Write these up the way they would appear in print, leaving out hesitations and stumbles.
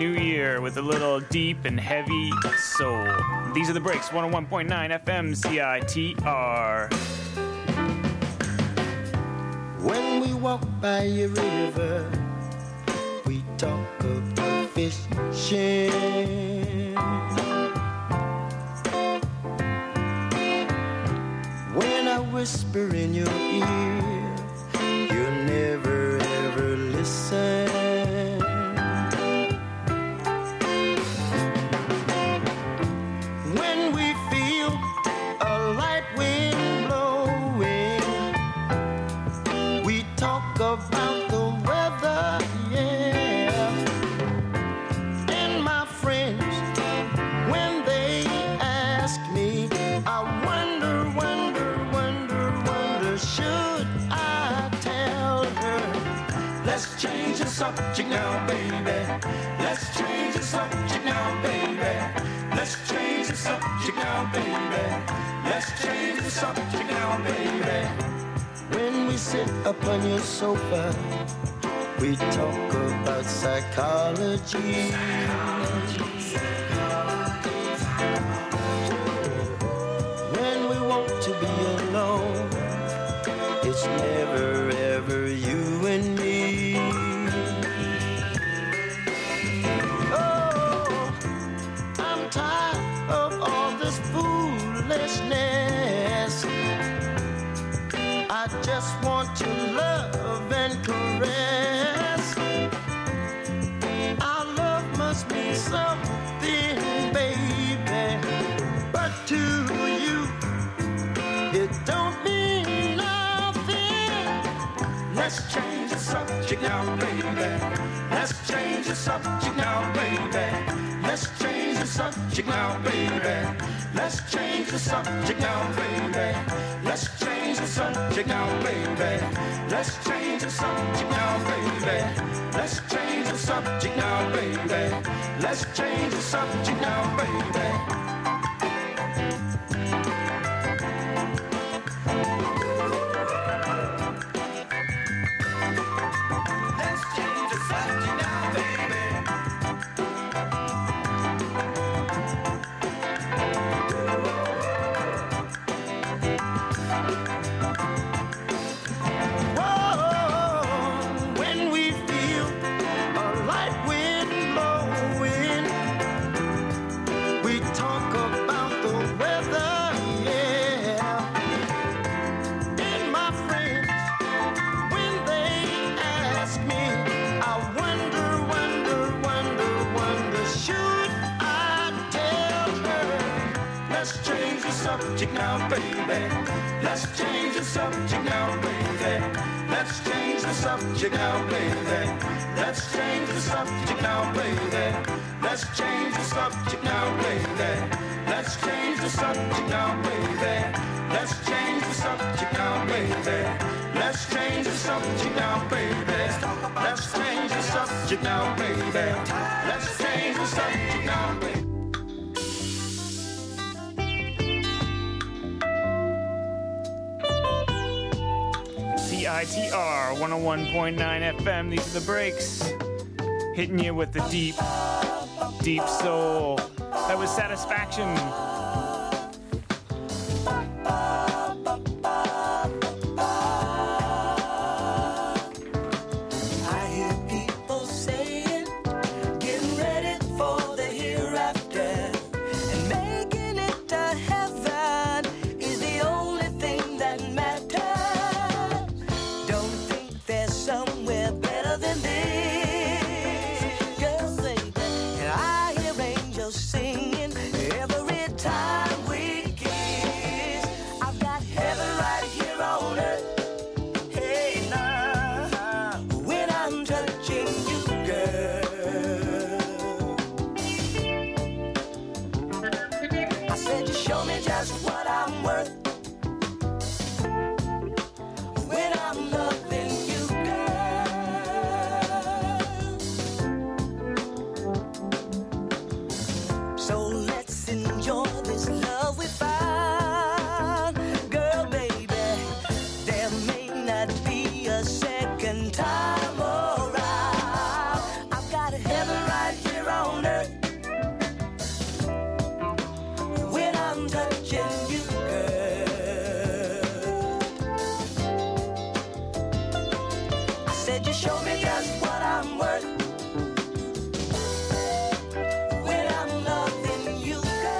new year with a little deep and heavy soul. These are the breaks, 101.9 FM CITR. When we walk by a river, we talk about fishing. When I whisper in your ear, you never ever listen. When we feel a light wind blowing, we talk about the weather, yeah. And my friends, when they ask me, I wonder, should I tell her? Let's change the subject now, baby. Let's change the subject now, baby. Let's change the subject now, baby. Let's change the subject now, baby. When we sit upon your sofa, we talk about psychology. When we want to be alone, it's never ever you and me. Oh, I'm tired of all this foolishness. I just want to love and caress. Our love must mean something, baby, but to you it don't mean nothing. Let's change the subject now, baby. Let's change the subject now, baby. Let's change the subject now, baby. Let's change the subject now, baby. Let's change the subject now, baby. Let's change the subject now, baby. Let's change the subject now, baby. Let's change the subject now, baby. Subject now, baby. Let's change the subject now, baby. Let's change the subject now, baby. Let's change the subject now, baby. Let's change the subject now, baby. Let's change the subject now, baby. Let's change the subject now, baby. Let's change the subject now, baby. Let's change the subject now, baby. Let's change the subject now, baby. CITR 101.9 FM. These are the breaks. Hitting you with the deep, deep soul. That was Satisfaction. Singing every time. on earth when I'm touching you, girl. I said you show me just what I'm worth when I'm loving you,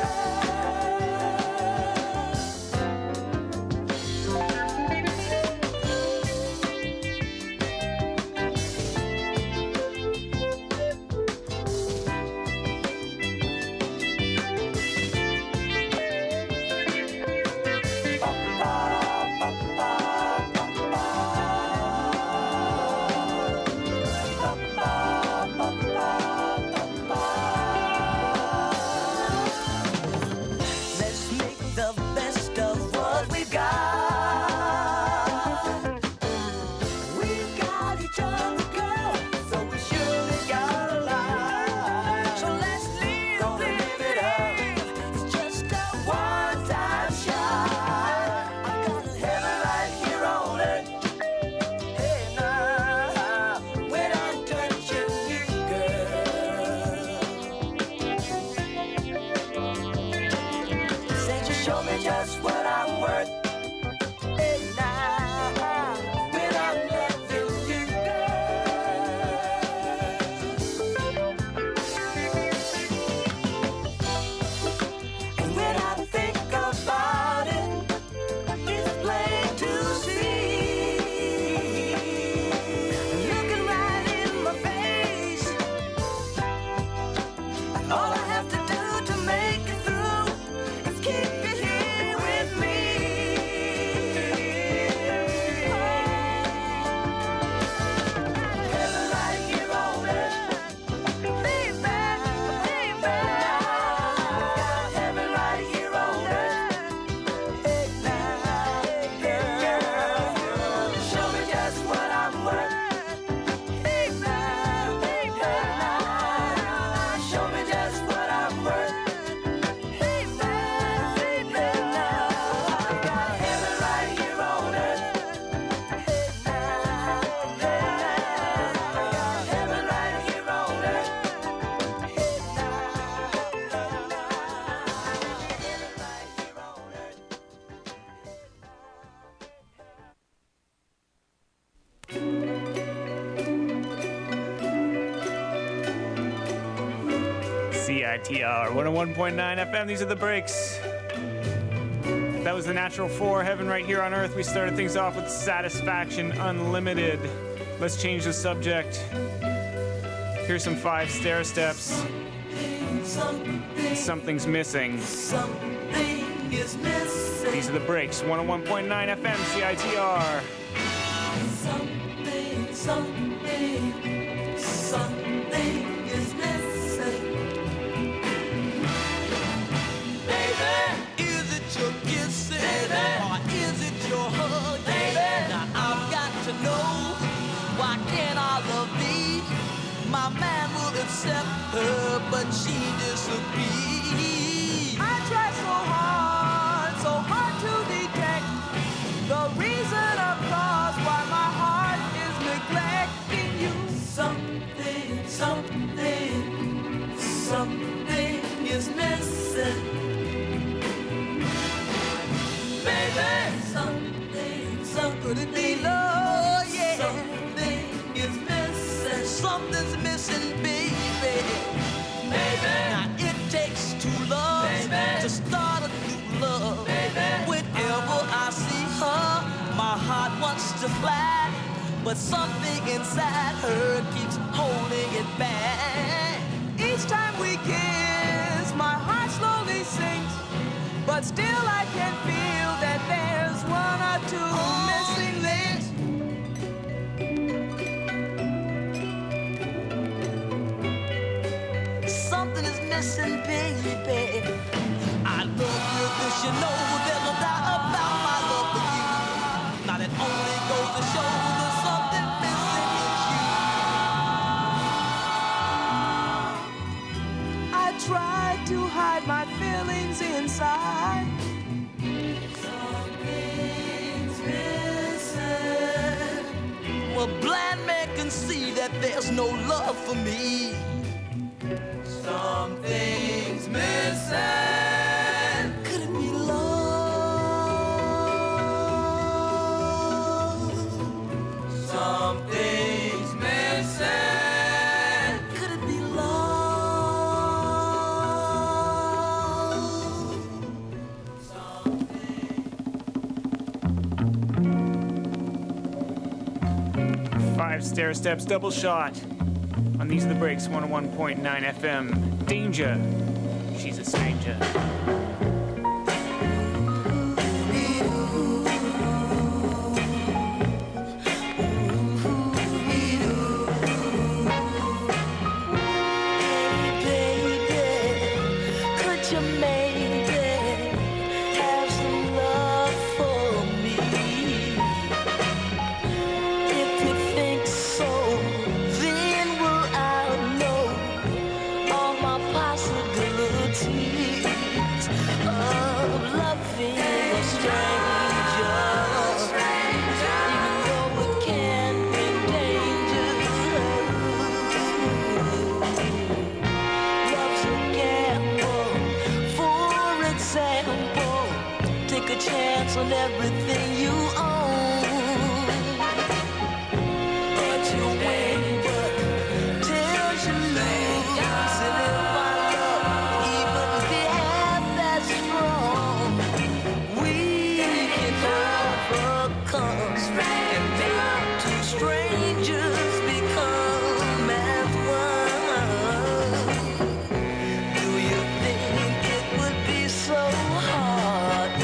CITR 101.9 FM. These are the breaks. That was the Natural 4, Heaven Right Here on Earth. We started things off with Satisfaction Unlimited. Let's change the subject. Here's some 5 stair steps. Something's missing. something is missing. These are the breaks. 101.9 FM, CITR. Something is missing. Baby, is it your kissing? Baby, or is it your hug? Baby, now I've got to know, why can't I love thee? My man will accept her, but she disagrees. I try so hard to detect the reason, of course, why my heart is neglecting you. Something is missing. Baby, something could it be love? Yeah, something is missing. Something's missing, baby. Now it takes 2 loves to start a new love. Whenever I see her, my heart wants to fly, but something inside her keeps holding it back. Each time we kiss, my heart slowly sinks, but still I can feel that there's 1 or 2 missing links. Something is missing, baby. I love you, 'cause you know there's no doubt about my love for you. Now that only goes to show there's something missing in you. I tried to hide my feelings inside. Something's missing. Well, blind man can see that there's no love for me. Stair Steps Double Shot on These Are the Breaks, 101.9 FM. Danger, she's a stranger. On everything you own, but you win, but till you lose. And if our love even be half as strong, we can overcome and make two strangers become as one. Do you think it would be so hard?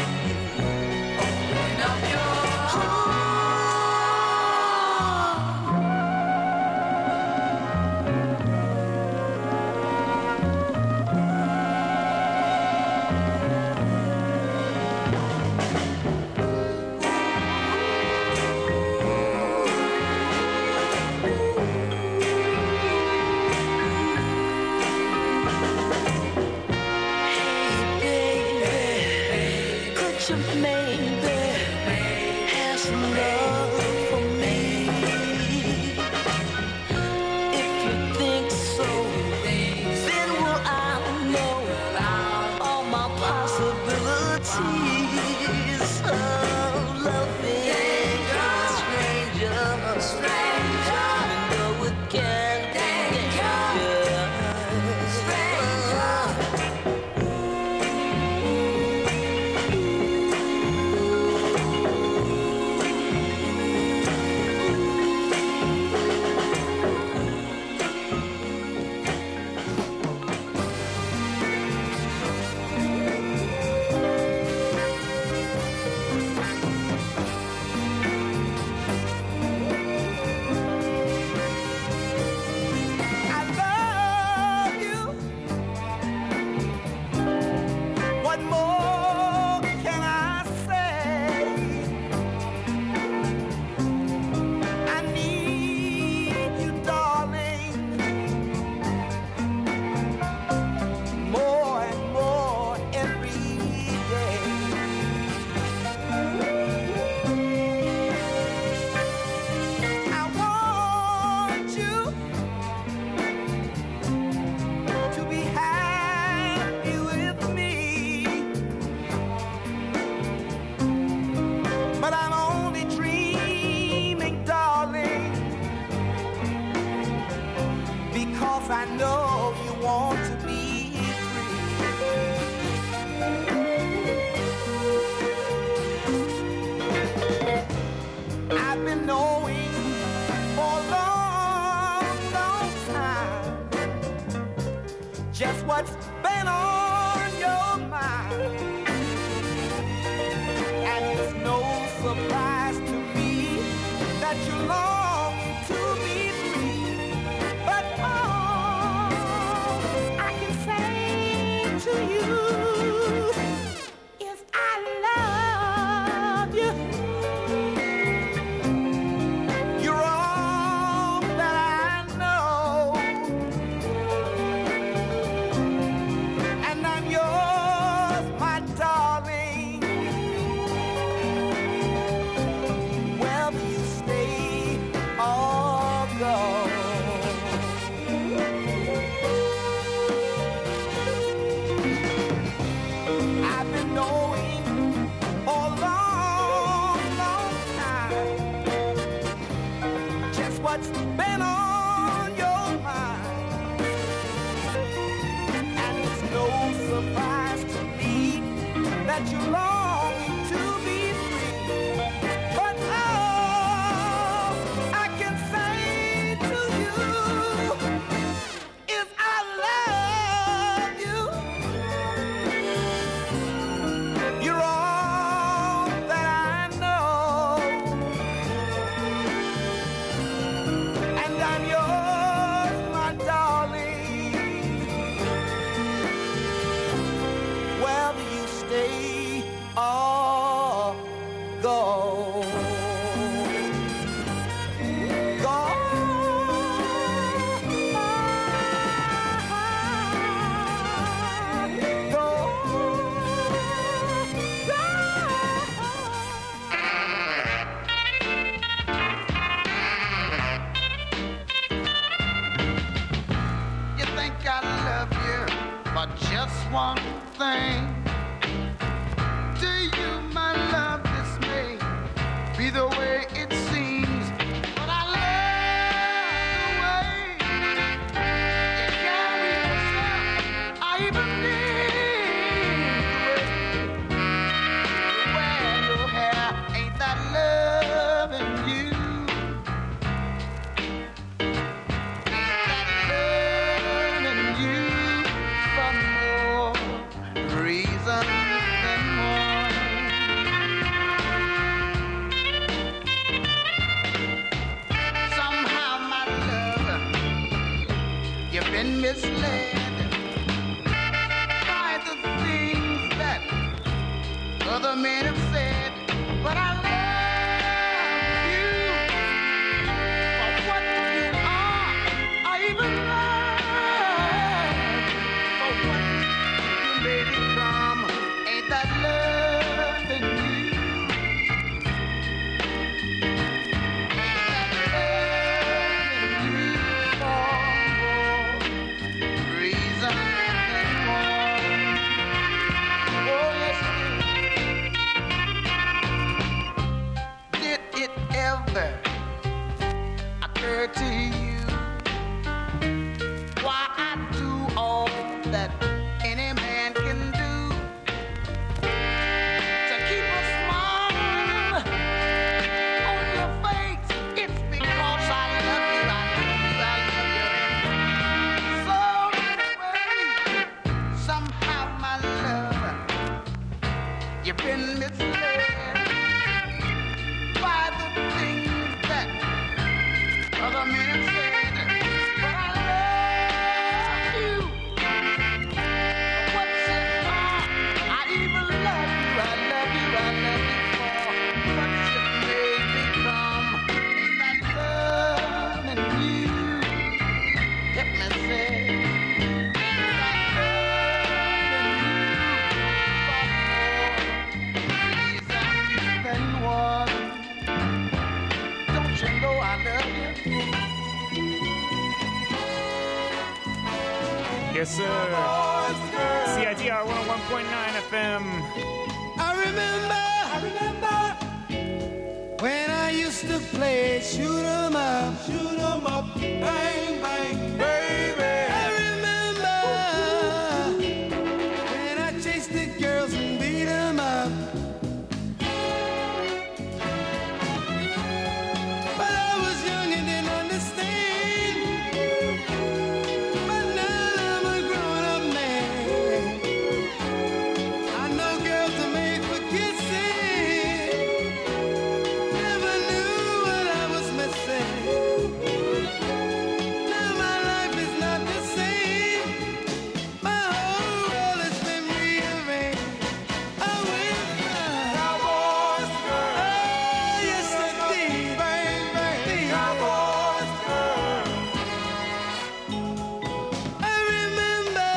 I know you want to be free. I've been knowing for a long, long time just what's been on your mind. And it's no surprise to me that you long to be free. But to you, if I love you, you're all that I know, and I'm yours, my darling, whether you stay or go. What's been on your mind, and it's no surprise to me that you're longing to be free. But all I can say love you for just one thing. To you, my love, this may be the way it seems, but I love the way you carry yourself. I even need the way you wear your hair. Ain't that love in you? Misled by the things that other men have said, but I love you for what you are. I even love for what you may become. Ain't that love in you? To you, why I do all that any man can do to keep a smile on your face. It's because I love you, I love you, I love you. So anyway, somehow, my love, you've been misled by the things that other men have said, but I love you for what you are. I even love you, I love you, I love you for what you made me become. That love in you, let me say, that love in you for more reasons than one. Don't you know I love you? Yes, sir. CITR 101.9 FM. I remember when I used to play shoot 'em up, bang, bang, baby. I remember when I chased the girls and beat 'em up. But I was young and didn't understand. But now I'm a grown-up man. I know girls are made for kissing. Never knew what I was missing. Now my life is not the same. My whole world has been rearranged. I went from Cowboys girl. Oh, yes it did. Bang, bang, Cowboys girl. I remember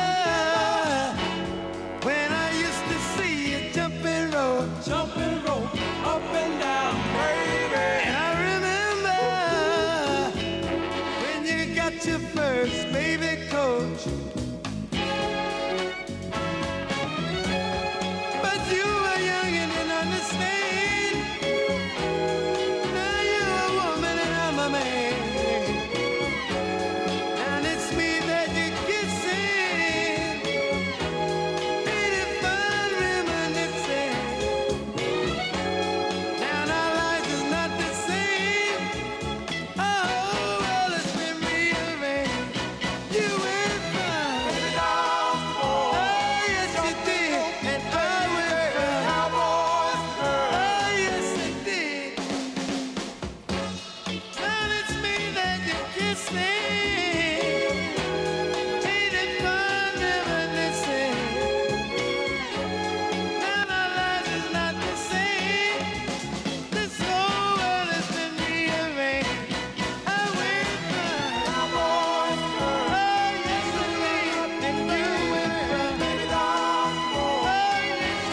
when I used to see you jumping rope, up and down, baby. And I remember when you got your first baby coach. But you were young and didn't understand. Now you're a woman and I'm a man. And it's me that you're kissing. Ain't it fun reminiscing? Now our lives is not the same. Our whole world has been rearranged. You went from oh yes you did, and I went from Cowboys girl. Oh yes it did. Now it's me that you're kissing. Ain't it fun reminiscing? Now our lives is not the same. This whole world has been rearranged. I went from Cowboys girl. Oh yes it did, and you went from oh yes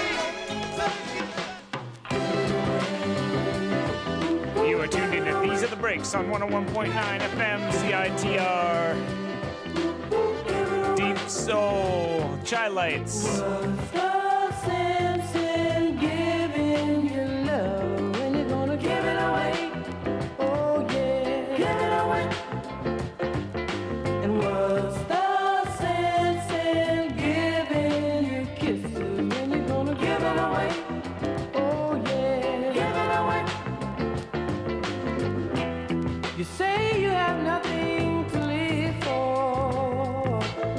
it did. You are tuned into These Are the Breaks on 101.9 FM CITR. soul. Chai Lights. What's the sense in giving your love when you're gonna give it away? Oh yeah, give it away. And what's the sense in giving your kisses when you're gonna give it away? Oh yeah, give it away. You say you have nothing to live for.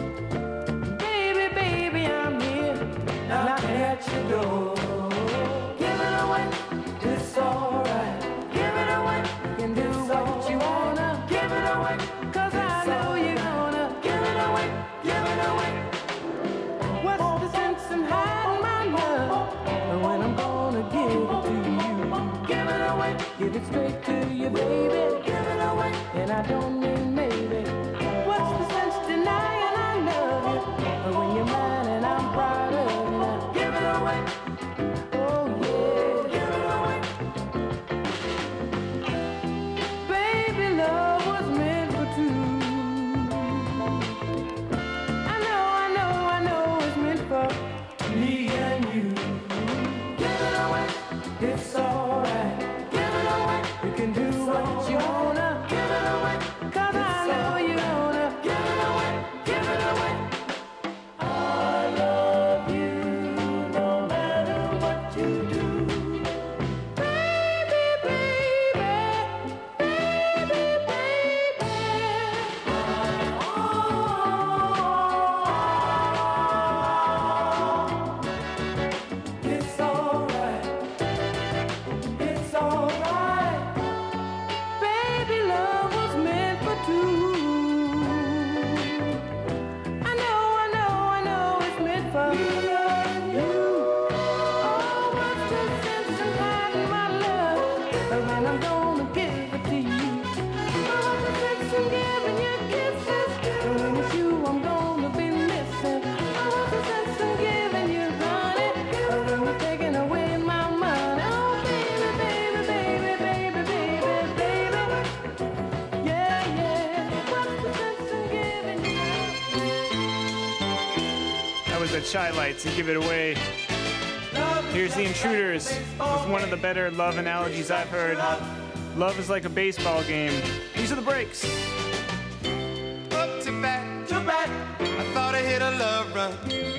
Baby, I'm here, knocking at your door. Give it away, it's alright. Give it away, you can do what you wanna. Give it away, 'cause I know you're gonna. Give it away, give it away. What's the sense in hiding my love when I'm gonna give it to you? Give it away, give it straight to you, baby. Give it away, and I don't mean maybe. What's the sense denying I love you when you're mine and I'm proud of you? Give it away, oh yeah, give it away. Baby, love was meant for two. I know it's meant for me and you. Give it away, it's alright. Give it away, you can do what you wanna. Give it away, 'cause I know you're gonna. Give it away, give it away. I love you no matter what you do. Baby, baby, baby, baby. It's alright. It's alright. Baby, love was meant for two. I know it's meant for you. Oh, what's the sense in hiding my love when I'm gonna give it to you? Oh, what's the sense in giving you kisses when it's you I'm gonna be missing? Oh, what's the sense in giving you honey when you're taking away my money? Oh, baby, baby, baby, baby, baby, baby. Yeah, yeah. What's the sense in giving you That was the Chai Lights and Give It Away. Here's the Intruders with one of the better love analogies I've heard. Love is like a baseball game. These are the breaks. Up to bat, I thought I hit a love run.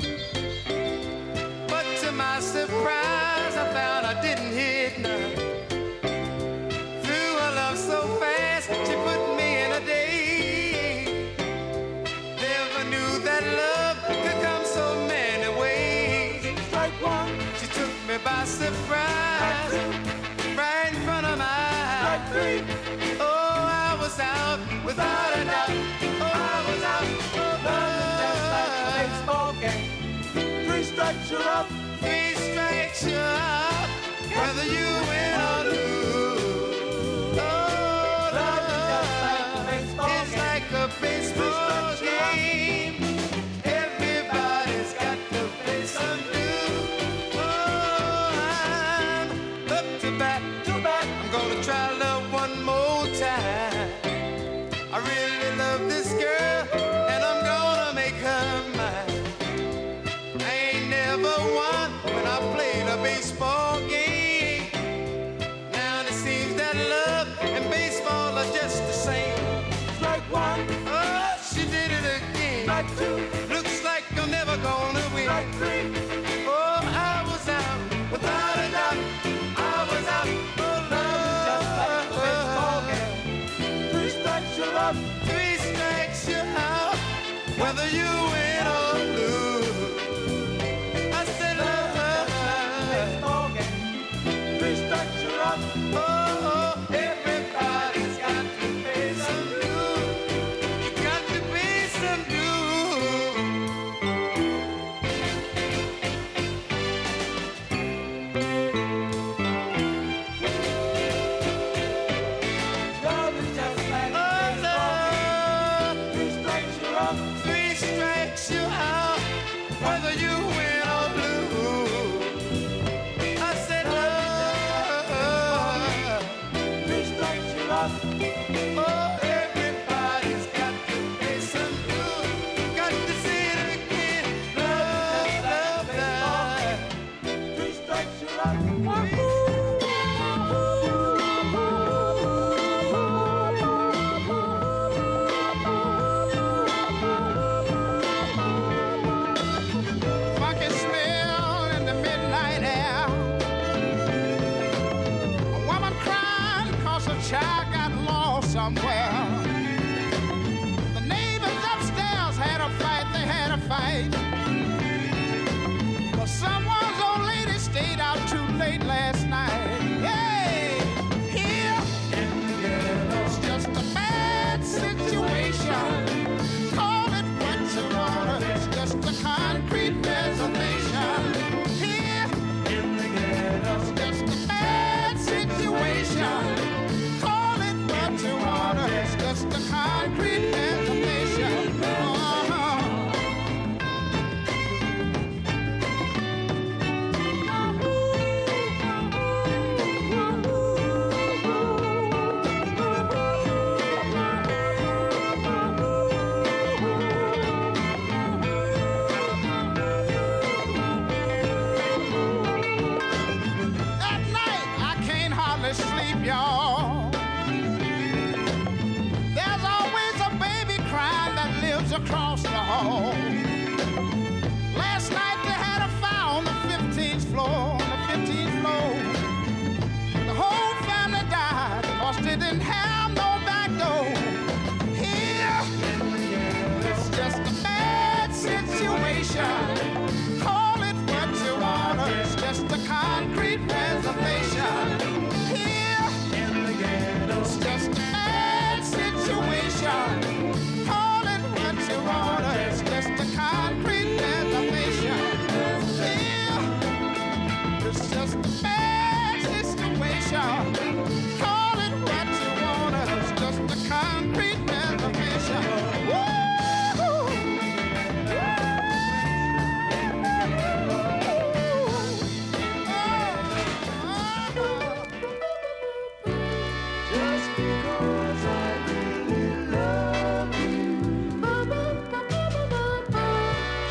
But to my surprise, I found I didn't hit none. Threw her love so fast, she put me in a daze. Never knew that love could come so many ways. Strike one, she took me by surprise, right in front of my eyes. Strike three, oh, I was out without a doubt. Oh, I was out. Just like a baseball game. 3 strikes you're up. 3 strikes you're up. Whether you win or lose. Oh, love is just like a baseball game. It's like a baseball game. Everybody's got to play some dues. Oh, I'm up to bat. I'm gonna try love one more time. I really love this girl, and I'm gonna make her mine. I ain't never won when I played a baseball game. Now it seems that love and baseball are just the same. Strike one, oh, she did it again. Strike two, looks like I'm never gonna win. Strike three, oh, I was out without a doubt. I was out. Oh, love, just like a baseball game. 3 strikes you're up. 3 strikes you're out. Whether you win or lose. I said love, baseball game. 3 strikes you're up. Oh, everybody's got to pay some dues. You got to pay some dues. Love is just like a baseball game. 3 strikes you're up. 3 strikes you're out.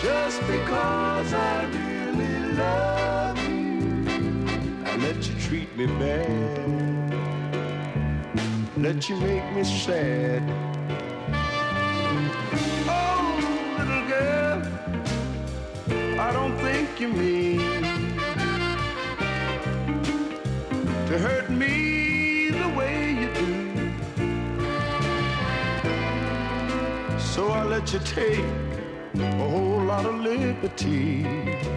just because I really love you. I let you treat me bad, let you make me sad. Oh, little girl, I don't think you mean to hurt me the way you do. So I let you take a whole lot of liberties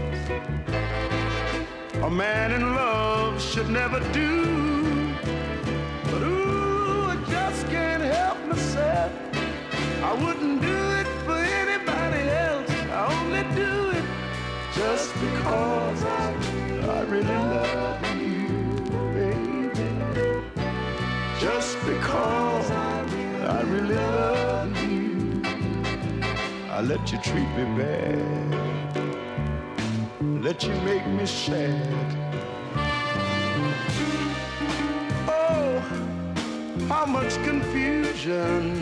a man in love should never do. But ooh, I just can't help myself. I wouldn't do it for anybody else. I only do it just because I really love you, baby. Just because I really love you, I let you treat me bad, let you make me sad. Oh, how much confusion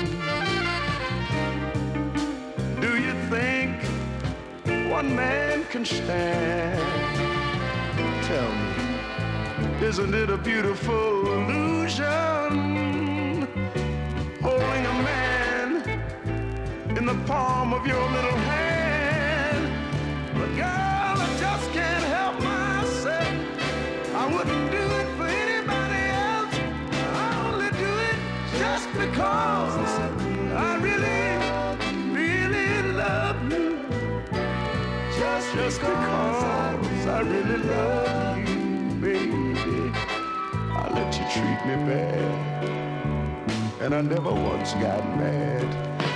do you think one man can stand? Tell me, isn't it a beautiful illusion, holding a man in the palm of your little hand? But girl, I just can't help myself. I wouldn't do it for anybody else. I only do it just because I really, really love you. Just because I really love you, baby. I let you treat me bad, and I never once got mad.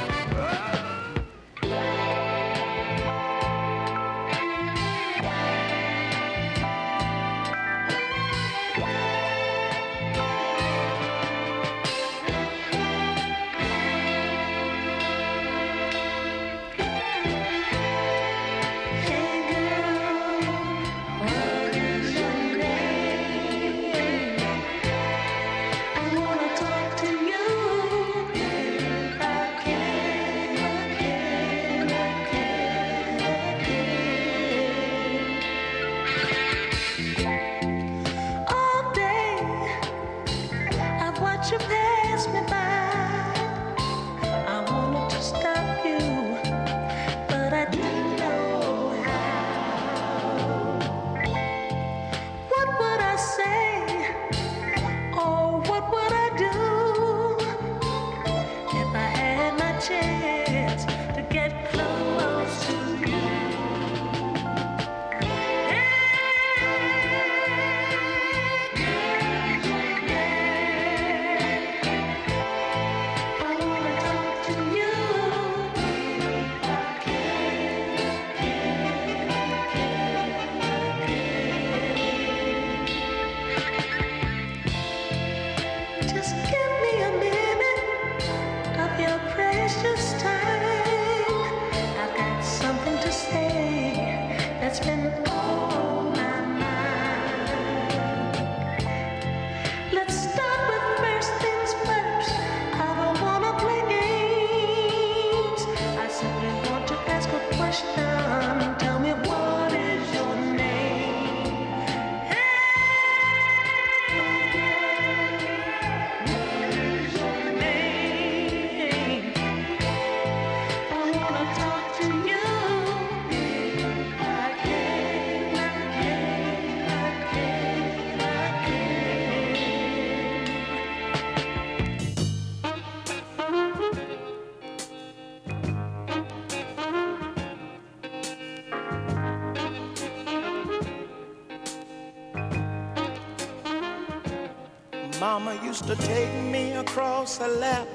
Mama used to take me across her lap.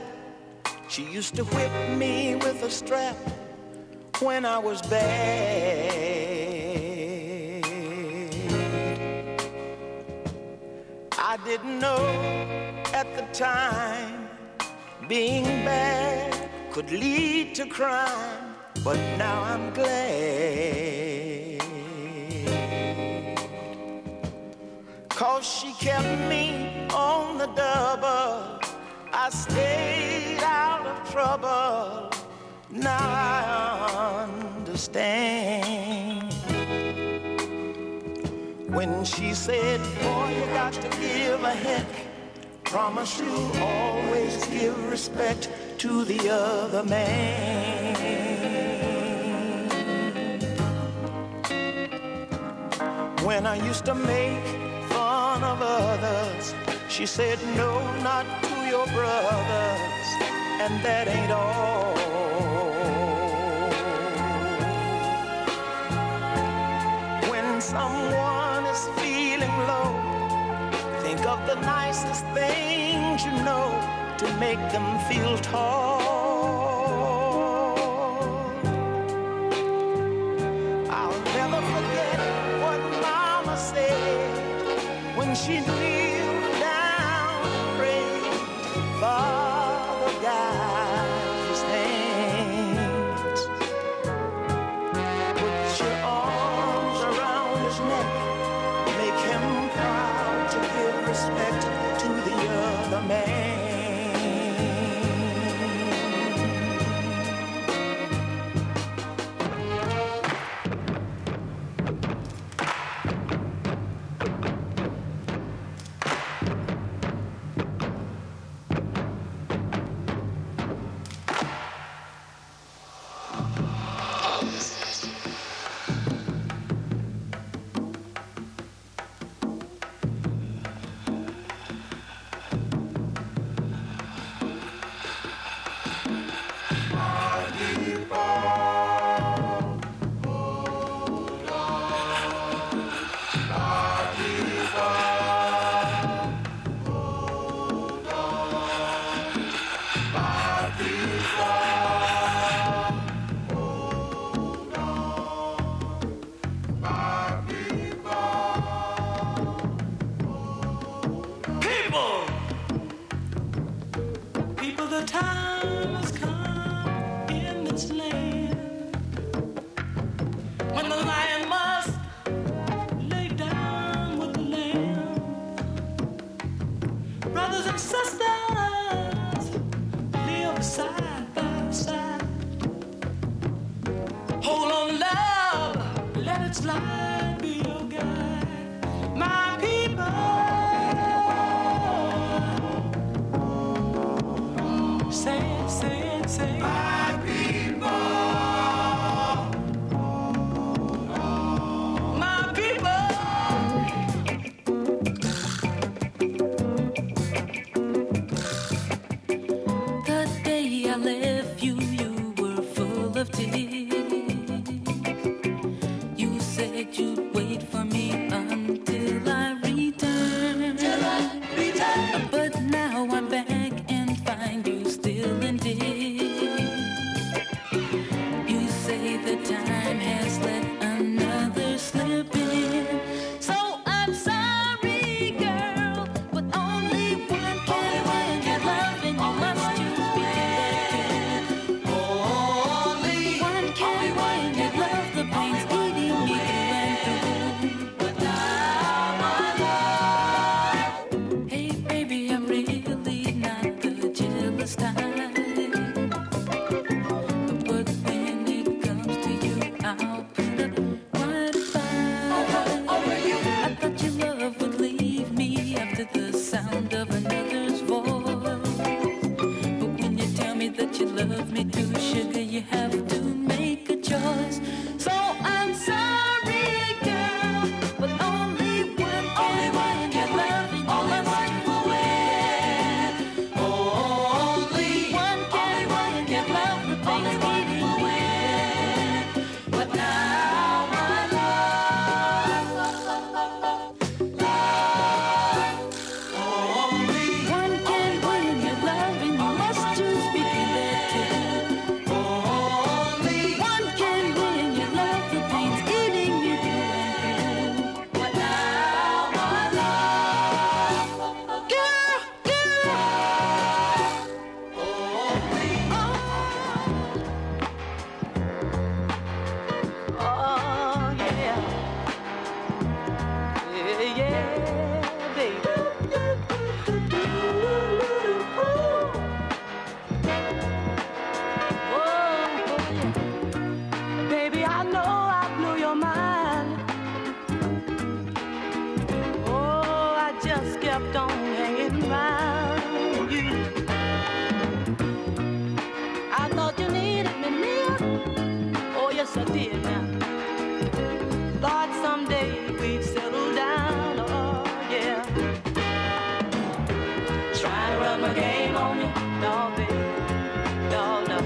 She used to whip me with a strap when I was bad. I didn't know at the time being bad could lead to crime, but now I'm glad, 'cause she kept me on the double. I stayed out of trouble. Now I understand. understand. When she said, boy, you got to give a heck, promise you'll always give respect to the other man. When I used to make fun of others, she said, no, not to your brothers, and that ain't all. When someone is feeling low, think of the nicest things you know to make them feel tall. I'll never forget what Mama said when she kneeled down and prayed, Father, guide his hands. Put your arms around his neck, make him proud to give respect to the other man. People, the time has come in this land when the lion must lay down with the lamb. Brothers and sisters, live side by side. Hold on, love, let its light be your guide. My people, say it, say it, say it. My people. My people. The day I left you, you were full of tears. You said you'd wait for me until I returned. But now I'm back and find you still in tears. You say the time has let another slip in. So I'm sorry, girl, but only one can win your love, and you must choose between the two. Only one can win your love, the pain's eating me through and through. But now my love, hey baby, I'm really not the jealous type. But when it comes to you, I'll put yes I did now. Thought someday we'd settle down, oh yeah. Trying to run my game on you, no baby, no, no.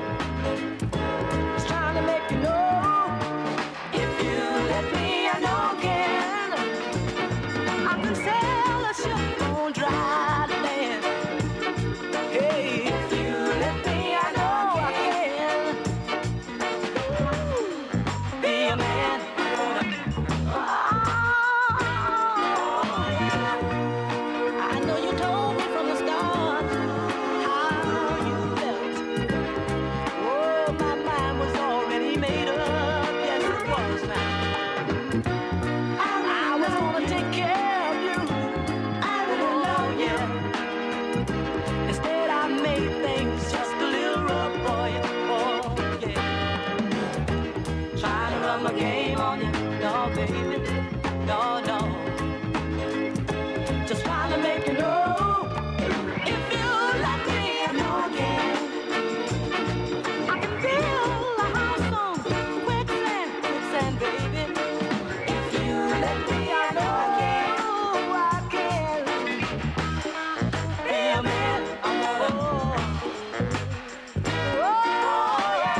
Just trying to make you know, if you let me, I know again, I can sail a ship on dry land. Hey, if you let me, I know I can be a man. Oh, yeah. I know you told me from the start how you felt. Oh, my mind was already made up. Yes, it was now. I was gonna take care of you. I didn't know, yeah. Instead, I made things just a little rough for you. Oh, yeah. Trying to run my game on you. No, baby. No, no. Just trying to make you know. If you let me, I know again. I can build a house on quicksand, quicksand, baby. If you let me, I know again. I can be a man. I'm gonna. Oh, yeah.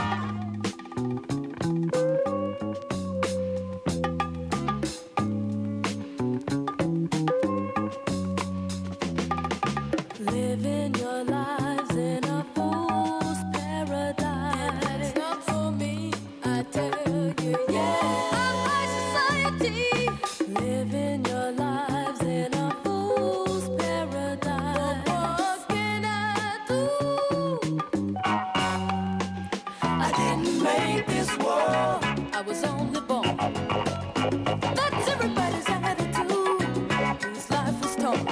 Living your lives in a fool's paradise. That's not for me, I tell you, yeah. I'm high society. Living your lives in a fool's paradise. What can I do? I didn't make this world. I was only born. That's everybody's attitude. Whose life was torn.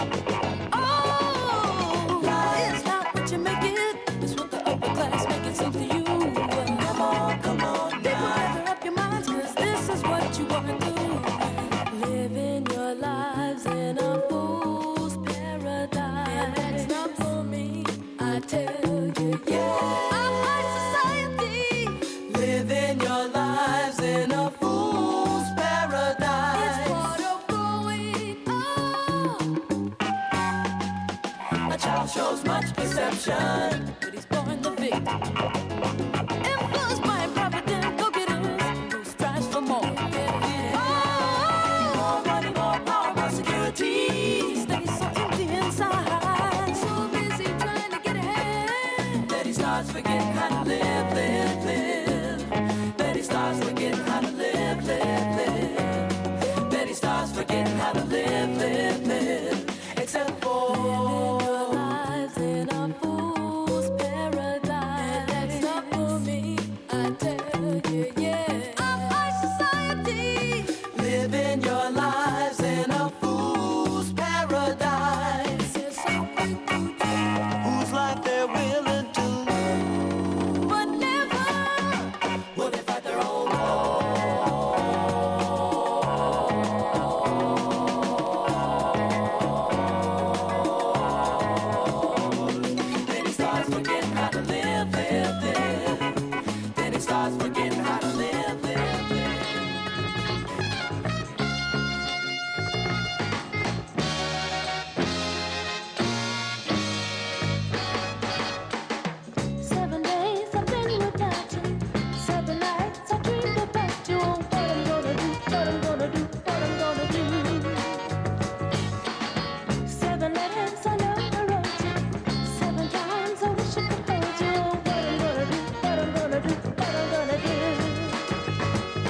Oh, it's not what you make it. It's what the upper class make it seem to you. Come on, people, gather up your minds, 'cause this is what you wanna do. Living your lives in a fool's paradise. That's not for me, I tell you, yeah. I'm high society. Living your lives in a fool's paradise. It's part of growing up. A child shows much perception, but he's born the victim. Influenced by improvident go-getters who strives for more. More money, more power, more security. He stays so empty inside, so busy trying to get ahead, that he starts forgetting how to live, live, live. That he starts forgetting how to live, live, live. That he starts forgetting how to live, live, live. Except for living your lives in a fool's paradise. That's not for me, I tell you, yeah. I'm high society. Living your lives in a fool's paradise. Yes, I'm quick to do, Whose life they're willing to lose. but never will they fight their own war. Then he starts forgetting how to live, live, live. Then he starts forgetting how to live, live, live. 7 days I've been without you. 7 nights I dreamed about you. Oh, what I'm gonna do, what I'm gonna do, what I'm gonna do. 7 letters I never wrote you. 7 times I wish I could hold you. Oh, what I'm gonna do, what I'm gonna do, what I'm gonna do.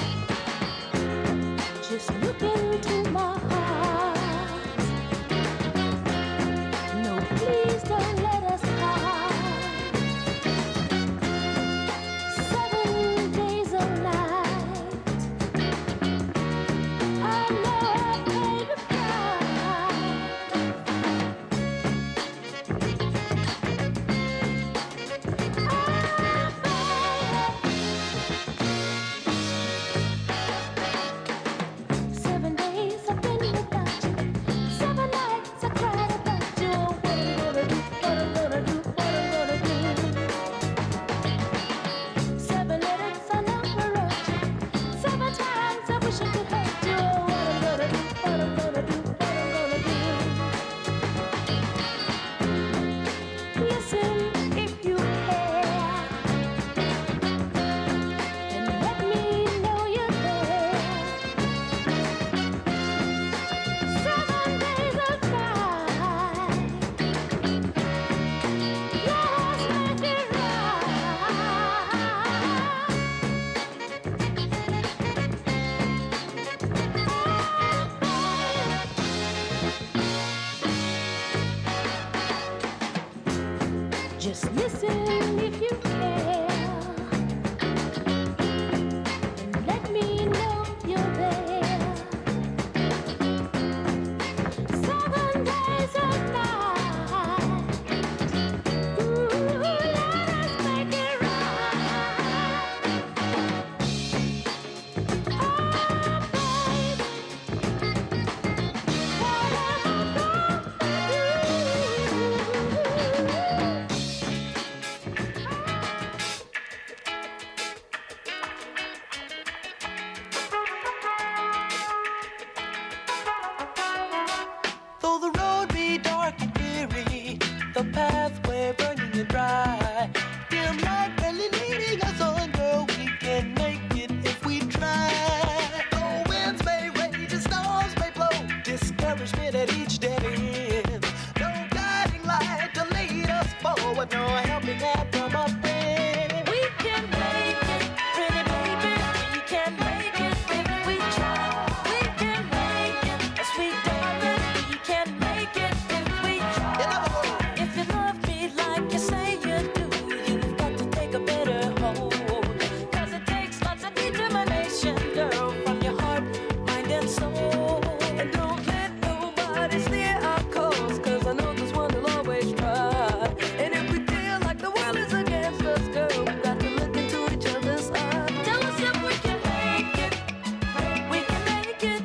the pathway burning it dry. Dim light barely leading us on, girl, we can make it if we try. The winds may rage, the storms may blow, discouragement at each dead end. No guiding light to lead us forward, no helping hand from a friend. We can make it, pretty baby. We can make it if we try. We can make it, sweet darling. We can make it if we try. If you love me like you say you do, you've got to take a better hold. 'Cause it takes lots of determination, girl, from your heart, mind, and soul. And don't let nobody steer our course, 'cause I know this one will always try. And if we feel like the world is against us, girl, we've got to look into each other's eyes. Tell us if we can make it. We can make it.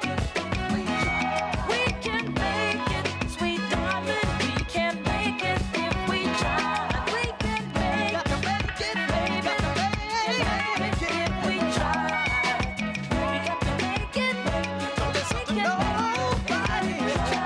We can make it, sweet darling. We can make it if we try. We can make it, baby. We can make it if we try. We got to make it. Don't listen to We can nobody. make it if we try.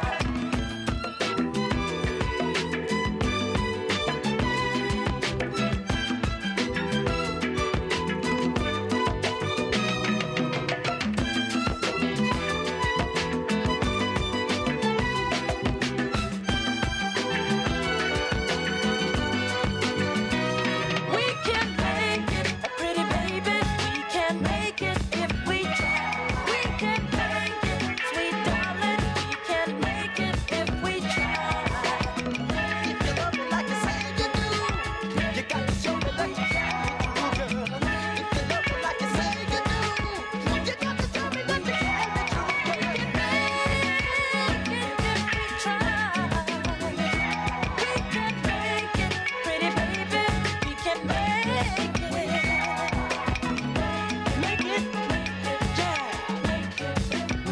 We can make it, pretty baby. We can make it if we try. We can make it, sweet darling. We can make it if we try. If you love me like you say you do, you got to show me that you can, girl. If you love me like you say you do, you got to tell me that you can be true. Make it if we try. We can make it, pretty baby. We can make it. Make it, yeah. Make it if we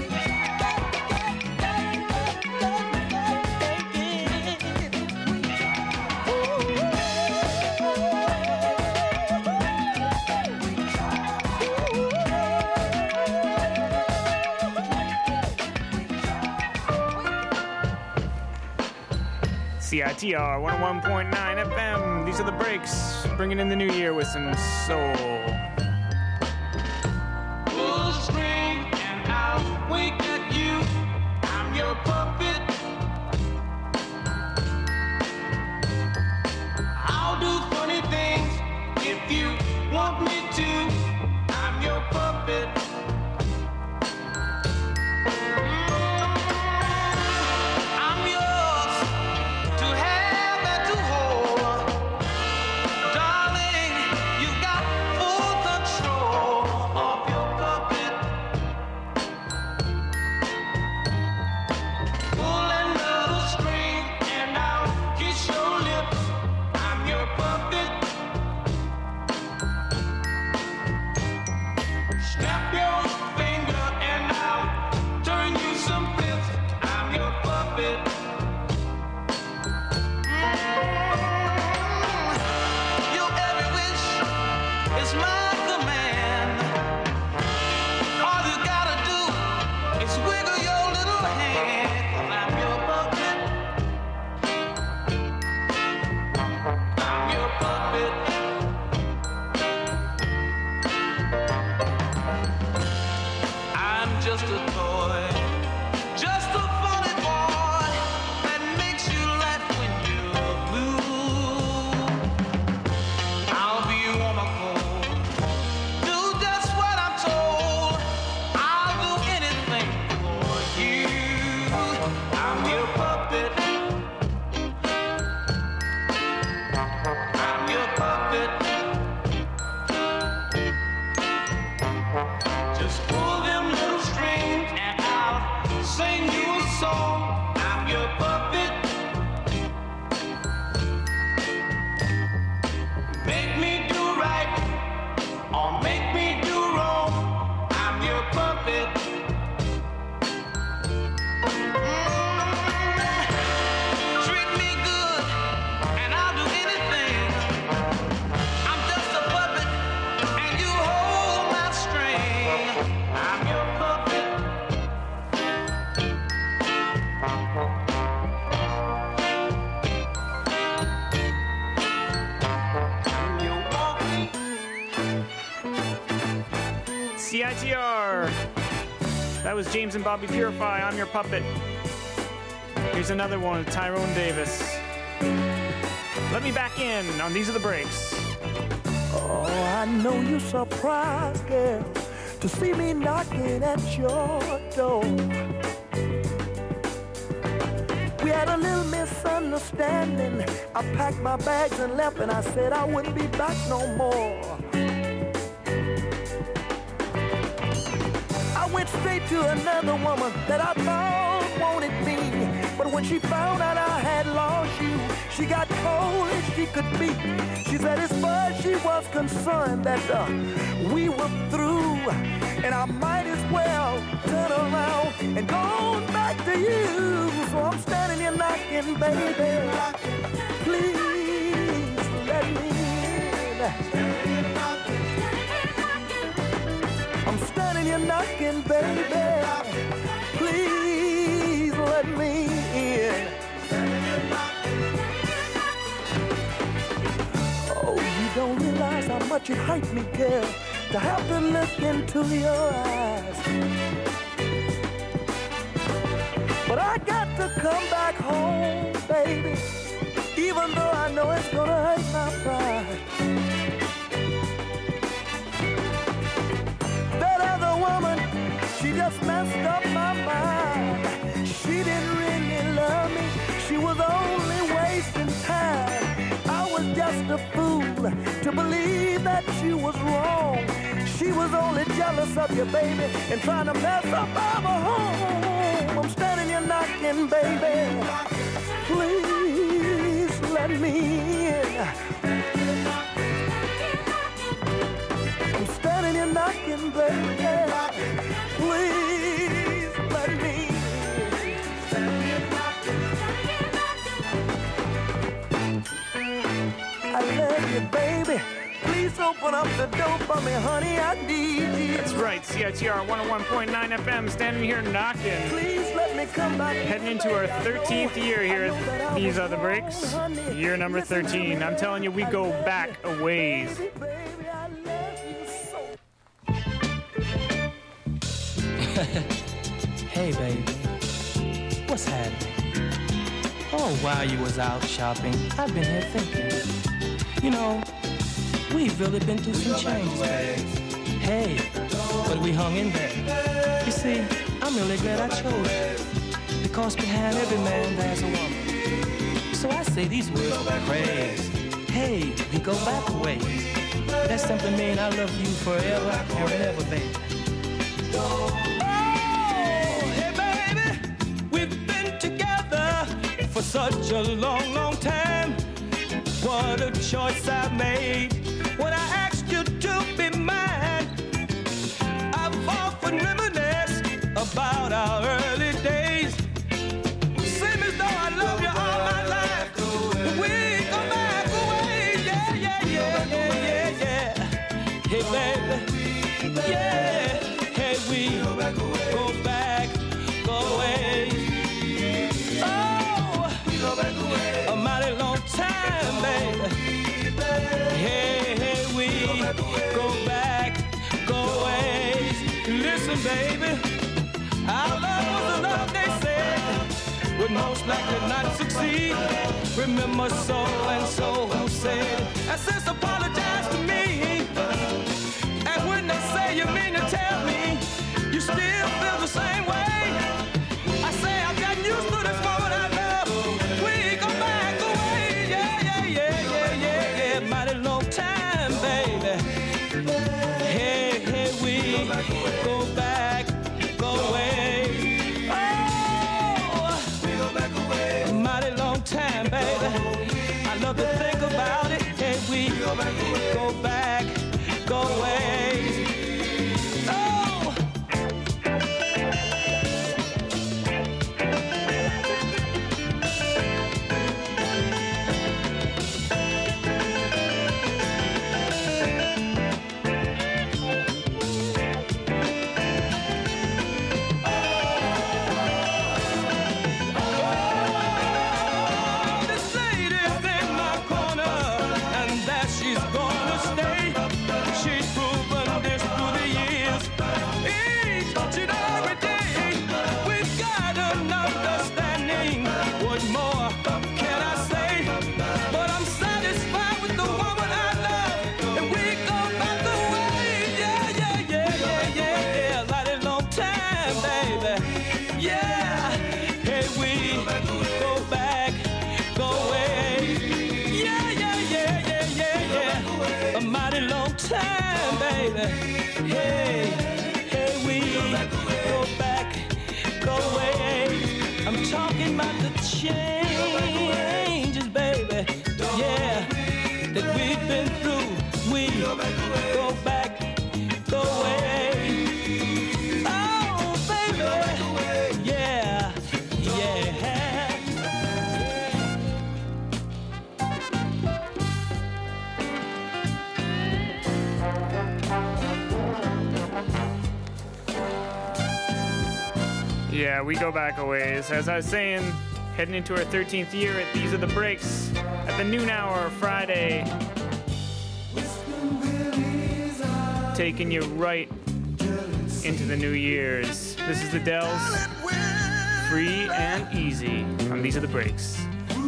CITR 101.9 FM. These are the breaks. Bringing in the new year with some soul. Full string and I'll wink at you. I'm your puppet. I'll do funny things if you want me to. I'm your puppet. I'm yours to have and to hold. Darling, you've got full CITR. That was James and Bobby Purify, I'm Your Puppet. Here's another one with Tyrone Davis. Let me back in on These Are the Breaks. Oh, I know you're surprised, girl, to see me knocking at your door. We had a little misunderstanding. I packed my bags and left, and I said I wouldn't be back no more. I went straight to another woman that I thought wanted me. But when she found out I had lost you, she got cold as she could be. She said as far as she was concerned that we were through, and I might as well turn around and go back to you. So I'm standing here knocking, baby. Please let me in. I'm standing here knocking, baby. Please let me in. Oh, you don't realize how much it hurt me, girl, to have to look into your eyes. But I got to come back home, baby, even though I know it's gonna hurt my pride. That other woman, she just messed up my mind. She didn't really love me, she was only wasting time. I was just a fool to believe that she was wrong. She was only jealous of you, baby, and trying to mess up our home. I'm standing here knocking, baby. Please let me in. I'm standing here knocking, baby. Please let me in. I love you, baby. Please open up the door for me, honey. I need you. That's right, CITR 101.9 FM, standing here knocking. Please let me come back. Heading into our 13th year here at These Are the Breaks. Year number 13. I'm telling you, we go back a ways. Baby, I love you so. Hey, baby. What's happening? Oh, while you was out shopping, I've been here thinking. You know, we've really been through some changes, baby. Hey, but we hung in there. You see, I'm really glad I chose you. Because behind every man, there's a woman. So I say these words with praise. Hey, we go back a ways. That simply means I love you forever and ever, baby. For such a long, long time, what a choice I made when I asked you to be mine. I've often reminisced about our early days. Seems as though I love you all my life. We go back away, yeah, yeah, yeah, yeah, yeah, yeah. Hey, baby, yeah, hey, we go back, go away. A mighty long time, baby. Hey, hey, we go back, go ways. Listen, baby, our love was the love they said would most likely not succeed. Remember so and so who said, and since apologize to me. And when they say you mean to tell me, you still feel the same way. I say I've gotten used to this moment I love. Mighty long time, baby. Hey, hey, we go back, go away. Oh, mighty long time, baby. I love to think about it. Hey, we go back, go away. Oh. Hey, hey, we go back, go away. I'm talking about the changes, baby. Yeah, that we've been through. We go back, go away. Oh, baby. Yeah, yeah. Yeah, we go back a ways. As I was saying, heading into our 13th year at These Are the Breaks at the noon hour Friday. Taking you right into the New Year's. This is the Dells, free and easy on These Are the Breaks.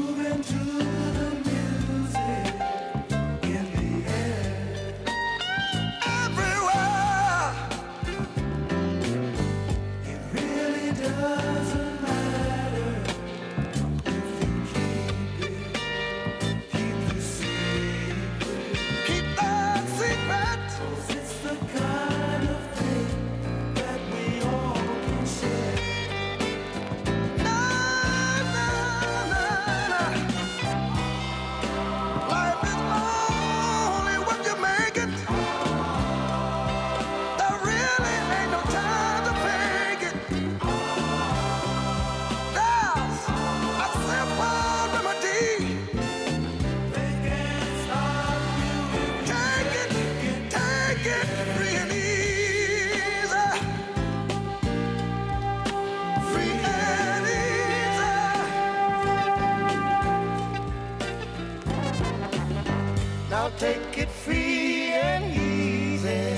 Now take it free and easy.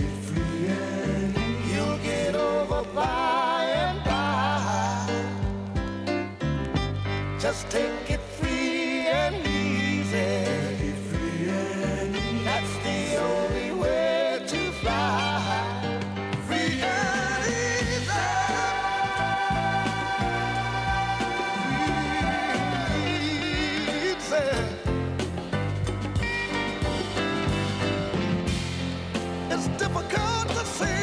You'll get over by and by. Just take it free and easy. That's the only way to fly. Free and easy. Free and easy. It's difficult to say